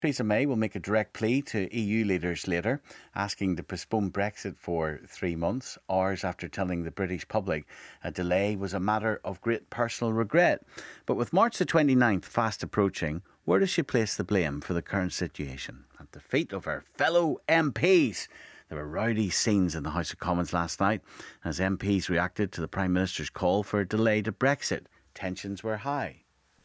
Theresa May will make a direct plea to EU leaders later, asking to postpone Brexit for 3 months, hours after telling the British public a delay was a matter of great personal regret. But with March the 29th fast approaching, where does she place the blame for the current situation? At the feet of her fellow MPs. There were rowdy scenes in the House of Commons last night as MPs reacted to the Prime Minister's call for a delay to Brexit. Tensions were high.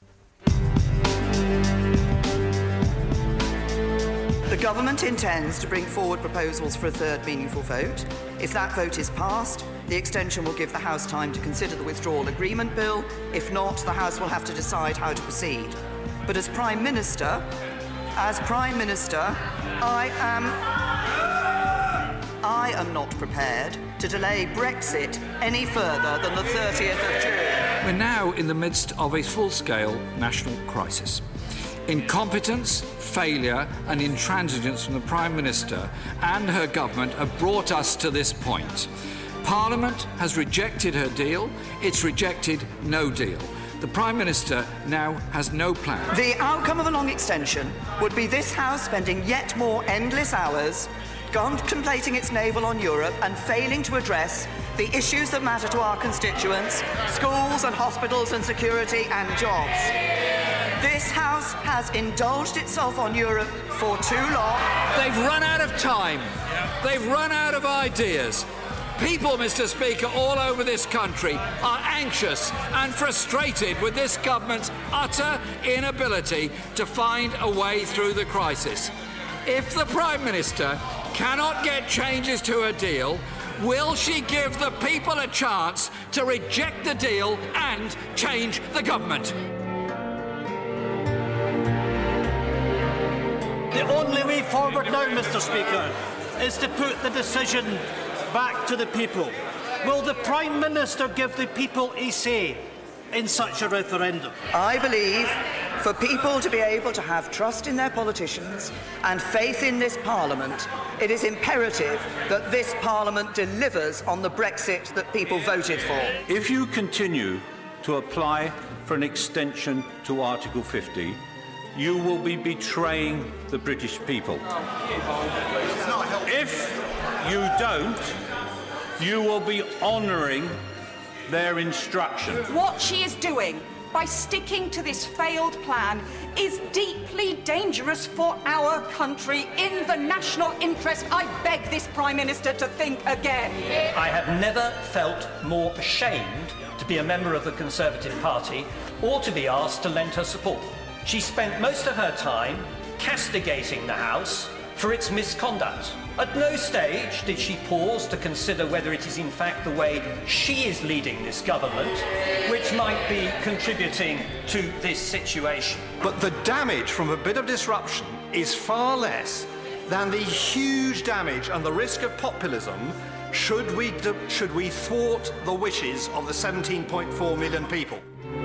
The government intends to bring forward proposals for a third meaningful vote. If that vote is passed, the extension will give the House time to consider the withdrawal agreement bill. If not, the House will have to decide how to proceed. But as Prime Minister, I am not prepared to delay Brexit any further than the 30th of June. We're now in the midst of a full-scale national crisis. Incompetence, failure and intransigence from the Prime Minister and her government have brought us to this point. Parliament has rejected her deal. It's rejected no deal. The Prime Minister now has no plan. The outcome of a long extension would be this House spending yet more endless hours contemplating its navel on Europe and failing to address the issues that matter to our constituents, schools and hospitals and security and jobs. This House has indulged itself on Europe for too long. They've run out of time. They've run out of ideas. People, Mr. Speaker, all over this country are anxious and frustrated with this government's utter inability to find a way through the crisis. If the Prime Minister cannot get changes to a deal, will she give the people a chance to reject the deal and change the government? The only way forward now, Mr. Speaker, is to put the decision back to the people. Will the Prime Minister give the people a say in such a referendum? I believe for people to be able to have trust in their politicians and faith in this Parliament, it is imperative that this Parliament delivers on the Brexit that people voted for. If you continue to apply for an extension to Article 50, you will be betraying the British people. If you don't, you will be honouring their instruction. What she is doing by sticking to this failed plan is deeply dangerous for our country. In the national interest, I beg this Prime Minister to think again. I have never felt more ashamed to be a member of the Conservative Party or to be asked to lend her support. She spent most of her time castigating the House for its misconduct. At no stage did she pause to consider whether it is in fact the way she is leading this government which might be contributing to this situation. But the damage from a bit of disruption is far less than the huge damage and the risk of populism should we thwart the wishes of the 17.4 million people.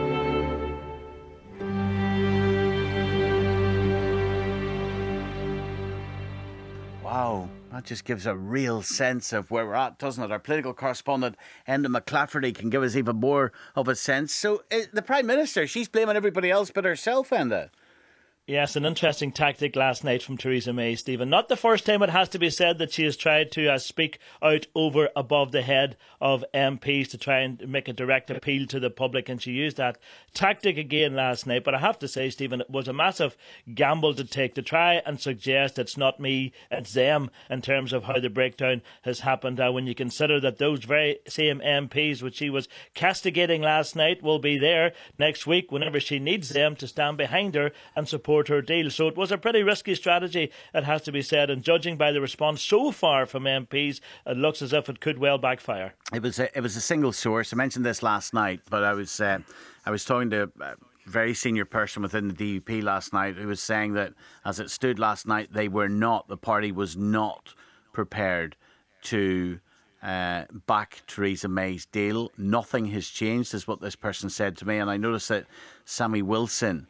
Wow, that just gives a real sense of where we're at, doesn't it? Our political correspondent, Enda McClafferty, can give us even more of a sense. So the Prime Minister, she's blaming everybody else but herself, Enda. Yes, an interesting tactic last night from Theresa May, Stephen. Not the first time, it has to be said, that she has tried to speak out over above the head of MPs to try and make a direct appeal to the public, and she used that tactic again last night. But I have to say, Stephen, it was a massive gamble to take, to try and suggest it's not me, it's them, in terms of how the breakdown has happened. When you consider that those very same MPs which she was castigating last night will be there next week whenever she needs them to stand behind her and support her deal. So it was a pretty risky strategy, it has to be said, and judging by the response so far from MPs, it looks as if it could well backfire. It was a single source. I mentioned this last night, but I was talking to a very senior person within the DUP last night who was saying that as it stood last night, the party was not prepared to back Theresa May's deal. Nothing has changed, is what this person said to me. And I noticed that Sammy Wilson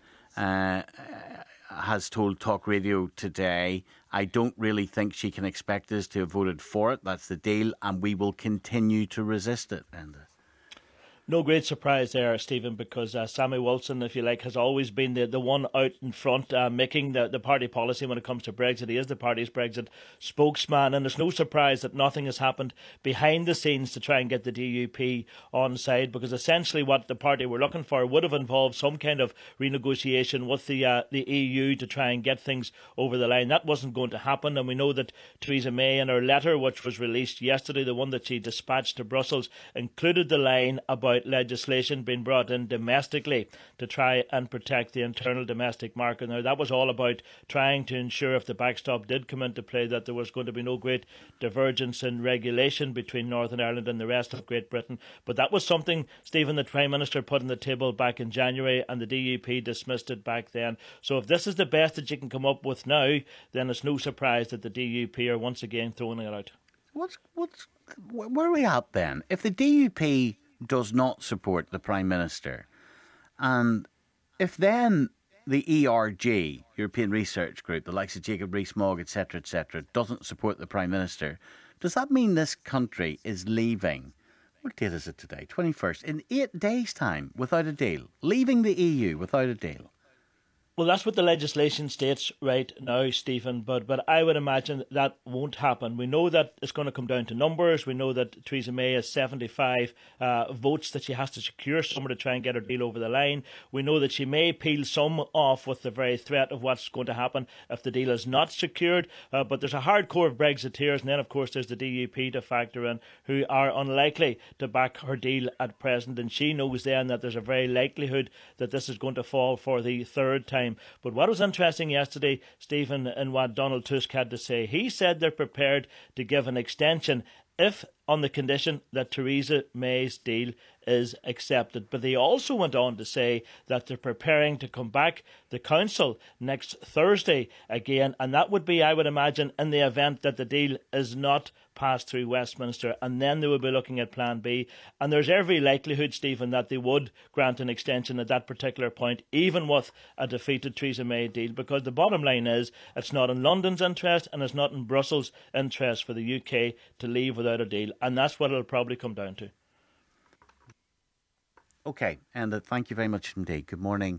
has told Talk Radio today, I don't really think she can expect us to have voted for it. That's the deal, and we will continue to resist it. No great surprise there, Stephen, because Sammy Wilson, if you like, has always been the one out in front, making the party policy when it comes to Brexit. He is the party's Brexit spokesman, and there's no surprise that nothing has happened behind the scenes to try and get the DUP on side, because essentially what the party were looking for would have involved some kind of renegotiation with the EU to try and get things over the line. That wasn't going to happen, and we know that Theresa May, in her letter, which was released yesterday, the one that she dispatched to Brussels, included the line about legislation being brought in domestically to try and protect the internal domestic market. Now, that was all about trying to ensure, if the backstop did come into play, that there was going to be no great divergence in regulation between Northern Ireland and the rest of Great Britain. But that was something, Stephen, the Prime Minister put on the table back in January, and the DUP dismissed it back then. So if this is the best that you can come up with now, then it's no surprise that the DUP are once again throwing it out. Where are we at then? If the DUP does not support the Prime Minister, and if then the ERG, European Research Group, the likes of Jacob Rees-Mogg, etc., doesn't support the Prime Minister, does that mean this country is leaving, what date is it today, 21st, in 8 days' time without a deal, leaving the EU without a deal? Well, that's what the legislation states right now, Stephen, but I would imagine that won't happen. We know that it's going to come down to numbers. We know that Theresa May has 75 votes that she has to secure somewhere to try and get her deal over the line. We know that she may peel some off with the very threat of what's going to happen if the deal is not secured. But there's a hardcore of Brexiteers, and then, of course, there's the DUP to factor in, who are unlikely to back her deal at present. And she knows then that there's a very likelihood that this is going to fall for the third time. But what was interesting yesterday, Stephen, in what Donald Tusk had to say, he said they're prepared to give an extension if on the condition that Theresa May's deal is accepted. But they also went on to say that they're preparing to come back the Council next Thursday again, and that would be, I would imagine, in the event that the deal is not passed through Westminster, and then they would be looking at Plan B. And there's every likelihood, Stephen, that they would grant an extension at that particular point, even with a defeated Theresa May deal, because the bottom line is it's not in London's interest and it's not in Brussels' interest for the UK to leave without a deal, and that's what it'll probably come down to. Okay, and thank you very much indeed. Good morning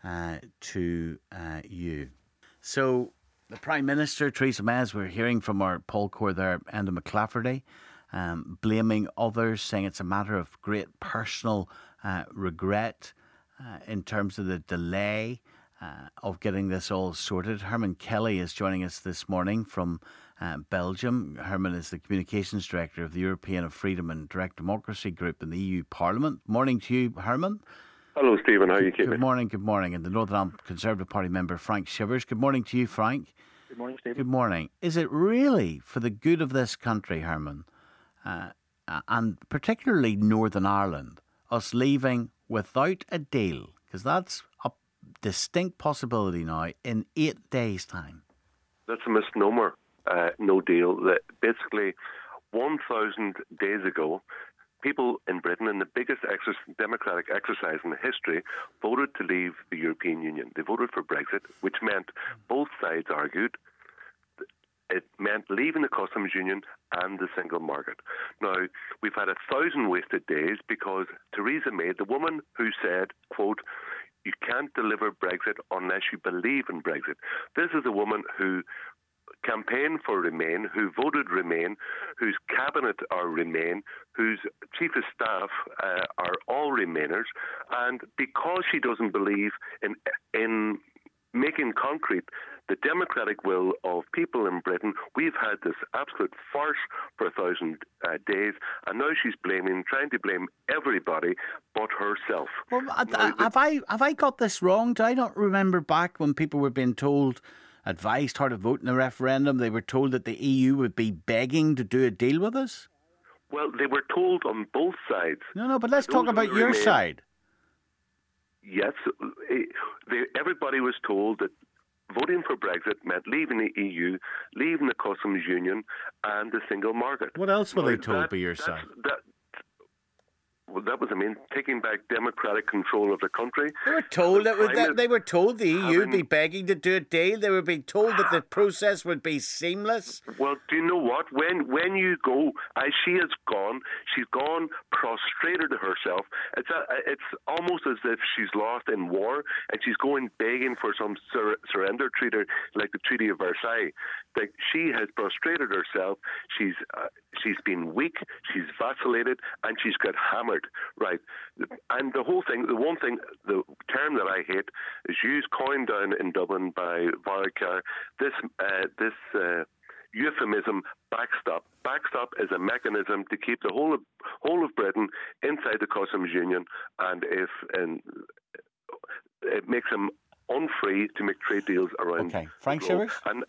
to you. So, the Prime Minister, Theresa May, as we're hearing from our poll core there, Enda McClafferty, blaming others, saying it's a matter of great personal regret in terms of the delay of getting this all sorted. Herman Kelly is joining us this morning from Belgium. Herman is the Communications Director of the European of Freedom and Direct Democracy Group in the EU Parliament. Morning to you, Herman. Hello, Stephen. How are you keeping? Good morning. And the Northern Ireland Conservative Party member, Frank Shivers. Good morning to you, Frank. Good morning, Stephen. Good morning. Is it really for the good of this country, Herman, and particularly Northern Ireland, us leaving without a deal? Because that's a distinct possibility now in 8 days' time. That's a misnomer. No deal. Basically, 1,000 days ago, people in Britain, in the biggest democratic exercise in history, voted to leave the European Union. They voted for Brexit, which meant both sides argued it meant leaving the customs union and the single market. Now, we've had 1,000 wasted days because Theresa May, the woman who said, quote, "You can't deliver Brexit unless you believe in Brexit." This is a woman who campaigned for Remain, who voted Remain, whose cabinet are Remain, whose chief of staff are all Remainers, and because she doesn't believe in making concrete the democratic will of people in Britain, we've had this absolute farce for 1,000 days, and now she's trying to blame everybody but herself. Well, have I got this wrong? Do I not remember back when people were being advised how to vote in a referendum, they were told that the EU would be begging to do a deal with us? Well, they were told on both sides. No, but let's talk about your side. Yes, everybody was told that voting for Brexit meant leaving the EU, leaving the customs union and the single market. What else were they told by your side? that was the main, taking back democratic control of the country. They were told they were told the EU would be begging to do a deal. They were being told that the process would be seamless. Well, do you know what? When you go, as she has gone, she's gone prostrated herself. It's almost as if she's lost in war, and she's going begging for some surrender treaty, like the Treaty of Versailles. Like, she has prostrated herself. She's been weak. She's vacillated, and she's got hammered. Right, and the whole thing. The term that I hate is used, coined down in Dublin by Varadkar. This euphemism, backstop. Backstop is a mechanism to keep the whole of Britain inside the customs union, and it makes them unfree to make trade deals around. Okay, Frank Shivers.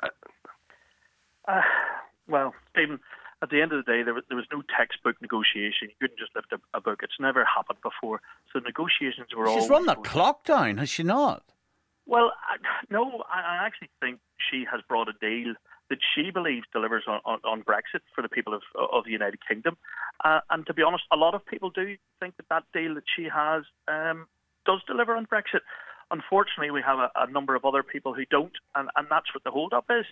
Well, Stephen, at the end of the day, there was no textbook negotiation. You couldn't just lift a book. It's never happened before. So negotiations were all. She's run the clock down, has she not? Well, no, I actually think she has brought a deal that she believes delivers on Brexit for the people of the United Kingdom. And to be honest, a lot of people do think that deal that she has does deliver on Brexit. Unfortunately, we have a number of other people who don't, and that's what the hold-up is.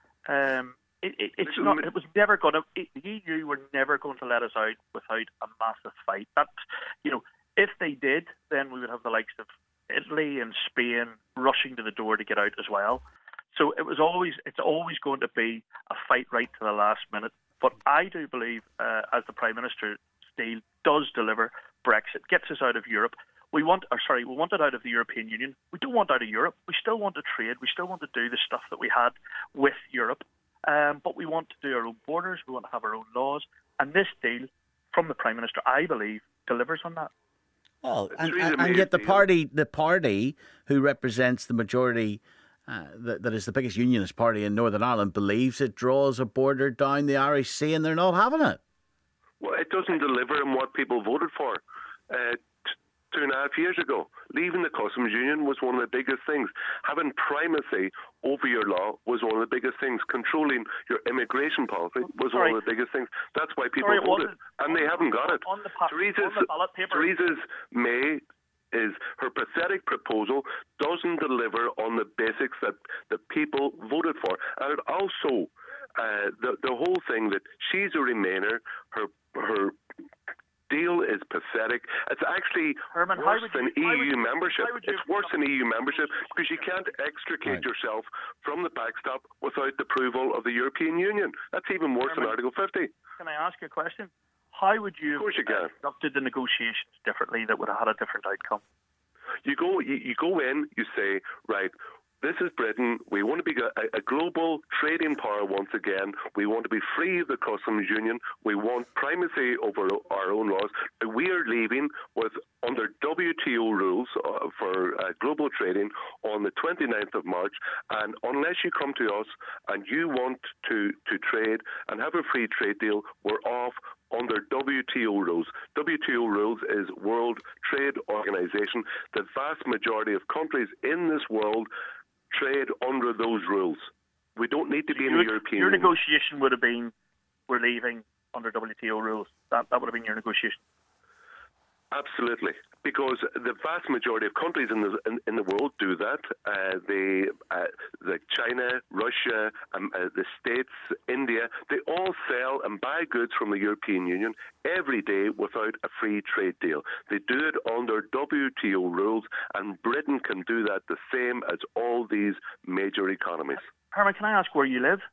It's not. It was never going to. The EU were never going to let us out without a massive fight. That, if they did, then we would have the likes of Italy and Spain rushing to the door to get out as well. So it's always going to be a fight right to the last minute. But I do believe, as the Prime Minister's deal does deliver, Brexit gets us out of Europe. We want it out of the European Union. We don't want out of Europe. We still want to trade. We still want to do the stuff that we had with Europe. But we want to do our own borders. We want to have our own laws. And this deal from the Prime Minister, I believe, delivers on that. Well, and yet the party who represents the majority, that is the biggest unionist party in Northern Ireland, believes it draws a border down the Irish Sea, and they're not having it. Well, it doesn't deliver on what people voted for. 2.5 years ago, leaving the customs union was one of the biggest things. Having primacy over your law was one of the biggest things. Controlling your immigration policy was one of the biggest things. That's why people voted, and they haven't got it. Theresa May is her pathetic proposal doesn't deliver on the basics that the people voted for, and it also the whole thing that she's a Remainer, her deal is pathetic. It's actually worse than EU membership. It's worse than EU membership because you can't extricate yourself from the backstop without the approval of the European Union. That's even worse than Article 50. Can I ask you a question? How would you have conducted the negotiations differently that would have had a different outcome? You go in, you say, right, this is Britain. We want to be a global trading power once again. We want to be free of the customs union. We want primacy over our own laws. We are leaving under WTO rules for global trading on the 29th of March. And unless you come to us and you want to trade and have a free trade deal, we're off under WTO rules. WTO rules is World Trade Organization. The vast majority of countries in this world trade under those rules. We don't need to be in the European Your Union. negotiation would have been, we're leaving under WTO rules. That would have been your negotiation. Absolutely, because the vast majority of countries in the world do that. Like China, Russia, the States, India, they all sell and buy goods from the European Union every day without a free trade deal. They do it under WTO rules, and Britain can do that the same as all these major economies. Herman, can I ask where you live?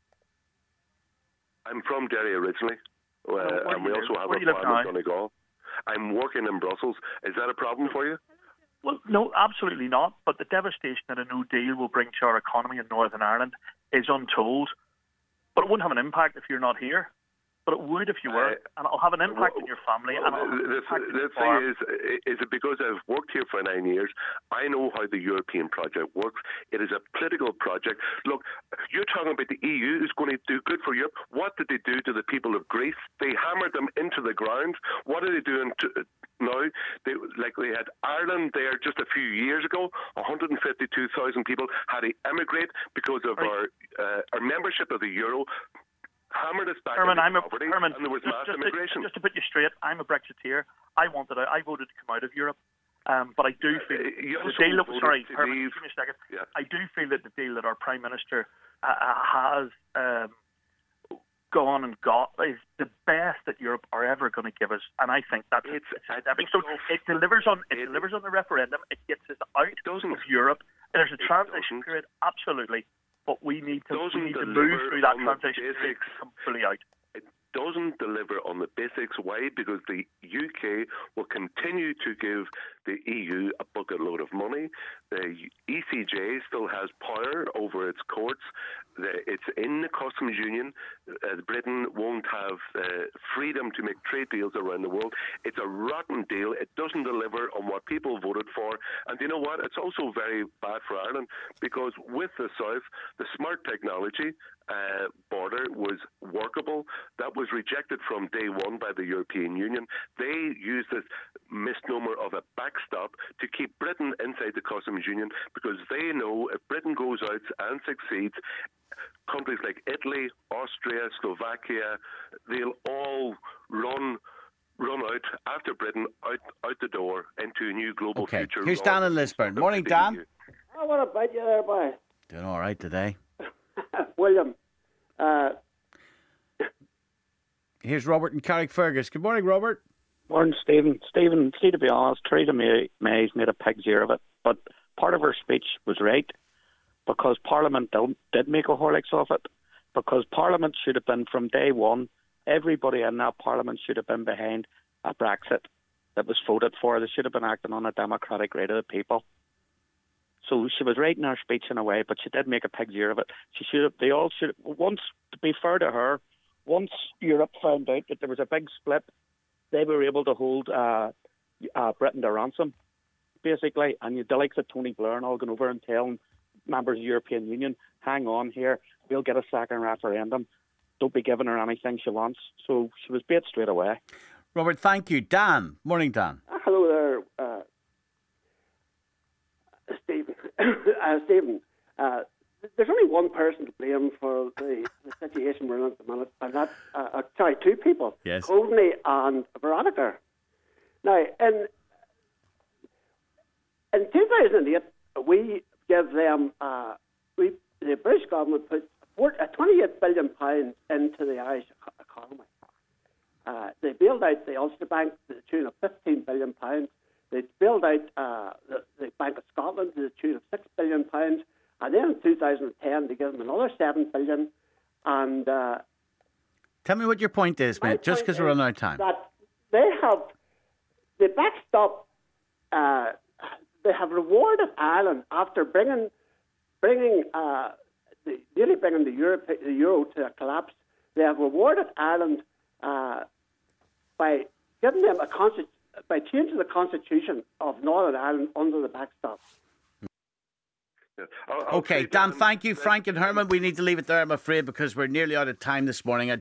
I'm from Derry originally, and we also have a farm in Donegal. I'm working in Brussels. Is that a problem for you? Well, no, absolutely not. But the devastation that a no deal will bring to our economy in Northern Ireland is untold. But it wouldn't have an impact if you're not here. But it would if you were, and it'll have an impact on your family. And the thing is because I've worked here for 9 years, I know how the European project works. It is a political project. Look, you're talking about the EU who's going to do good for Europe. What did they do to the people of Greece? They hammered them into the ground. What are they doing now? They had Ireland there just a few years ago. 152,000 people had to emigrate because of our membership of the euro. Hammered us back into poverty, and there was mass immigration. Just to put you straight, I'm a Brexiteer. I wanted out. I voted to come out of Europe. But I do feel the deal. Sorry, Herman, give me a second. Yeah. I do feel that the deal that our Prime Minister has gone and got is the best that Europe are ever going to give us, and I think that's it's stepping stone. It delivers on the referendum. It gets us out of Europe. There's a transition period, absolutely, but we need to move through that transition period to come fully out. Doesn't deliver on the basics. Why? Because the UK will continue to give the EU a bucket load of money. The ECJ still has power over its courts. It's in the customs union. Britain won't have freedom to make trade deals around the world. It's a rotten deal. It doesn't deliver on what people voted for. And you know what? It's also very bad for Ireland, because with the South, the smart technology border was workable. That was rejected from day one by the European Union. They used this misnomer of a backstop to keep Britain inside the customs union, because they know if Britain goes out and succeeds, countries like Italy, Austria, Slovakia, they'll all run out after Britain, out the door into a new global future. Here's Dan in Lisburn. Morning, Dan. Oh, what about you there, boy? Doing all right today. William. Here's Robert in Carrickfergus. Good morning, Robert. Morning, Stephen. Stephen, see, to be honest, Theresa May's made a pig's ear of it, but part of her speech was right, because Parliament did make a horlicks of it, because Parliament should have been, from day one, everybody in that Parliament should have been behind a Brexit that was voted for. They should have been acting on a democratic right of the people. So she was right in her speech in a way, but she did make a pig's ear of it. Once, to be fair to her, once Europe found out that there was a big split, they were able to hold Britain to ransom, basically. And the likes of Tony Blair and all going over and telling members of the European Union, hang on here, we'll get a second referendum. Don't be giving her anything she wants. So she was bait straight away. Robert, thank you. Dan. Morning, Dan. Hello there, Stephen. Stephen, there's only one person to blame for the situation we're in at the minute, and that's, two people. Yes. Coveney and Veronica. Now, in 2008, we give them, the British government put £28 billion into the Irish economy. They bailed out the Ulster Bank to the tune of £15 billion. They bailed out the Bank of Scotland to the tune of £6 billion. And then in 2010, they gave them another £7 billion. And tell me what your point is, mate, just because we're running out of time. That they have the backstop. They have rewarded Ireland after bringing the euro to a collapse. They have rewarded Ireland by giving them by changing the constitution of Northern Ireland under the backstop. Yeah. Okay, Dan, thank you. Frank and Herman, we need to leave it there, I'm afraid, because we're nearly out of time this morning.